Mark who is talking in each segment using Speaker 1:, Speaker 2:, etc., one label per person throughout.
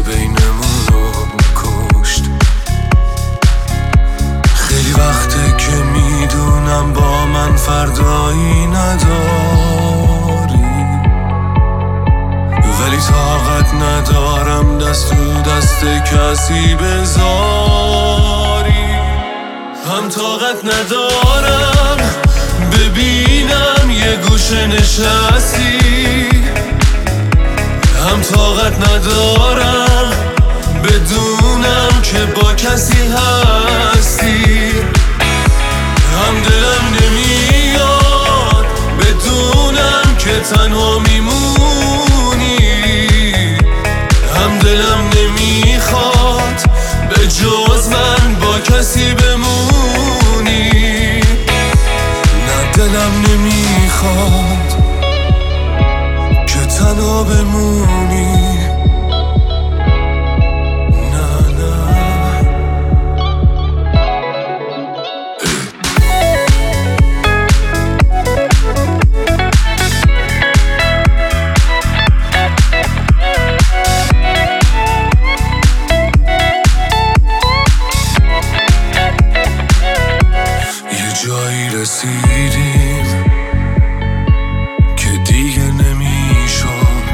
Speaker 1: بینمون رو کشت. خیلی وقته که میدونم با من فردایی نداری، ولی طاقت ندارم دست تو دست کسی بذاری. هم طاقت ندارم ببینم یه گوشه نشستی، هم طاقت ندارم بدونم که با کسی هستی. هم دلم نمیاد بدونم که تنها میمونی، هم دلم نمیخواد به جز من با کسی بمونی. نه دلم نمیخواد که تنها بمونی. رسیدیم که دیگه نمیشد،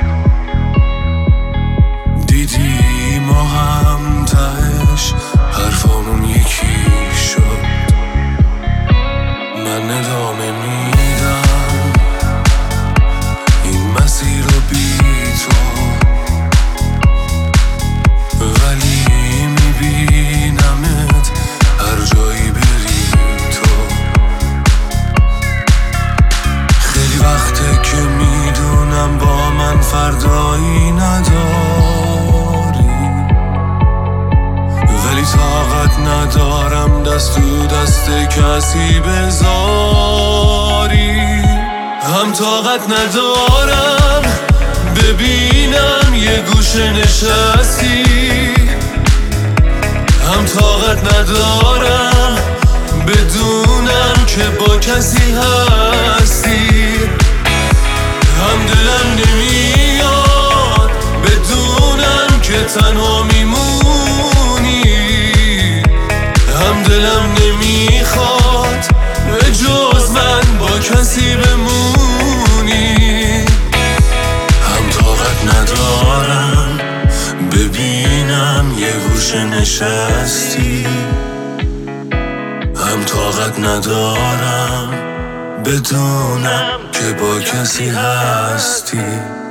Speaker 1: دیدی ما هم تهش حرفامون یکی شد. من ادامه میدم این مسیر رو بی تو، ولی میبینمت هر جایی بری تو. وقته که میدونم با من فردایی نداری، ولی طاقت ندارم دست تو دست کسی بذاری. هم طاقت ندارم ببینم یه گوشه نشستی، هم طاقت ندارم بدونم که با کسی هستی. هم دلم نمیاد بدونم که تنها میمونی، هم دلم نمیخواد به جز من با کسی بمونی. هم طاقت ندارم ببینم یه گوشه نشستی، هم طاقت ندارم بدونم که با کسی هستی.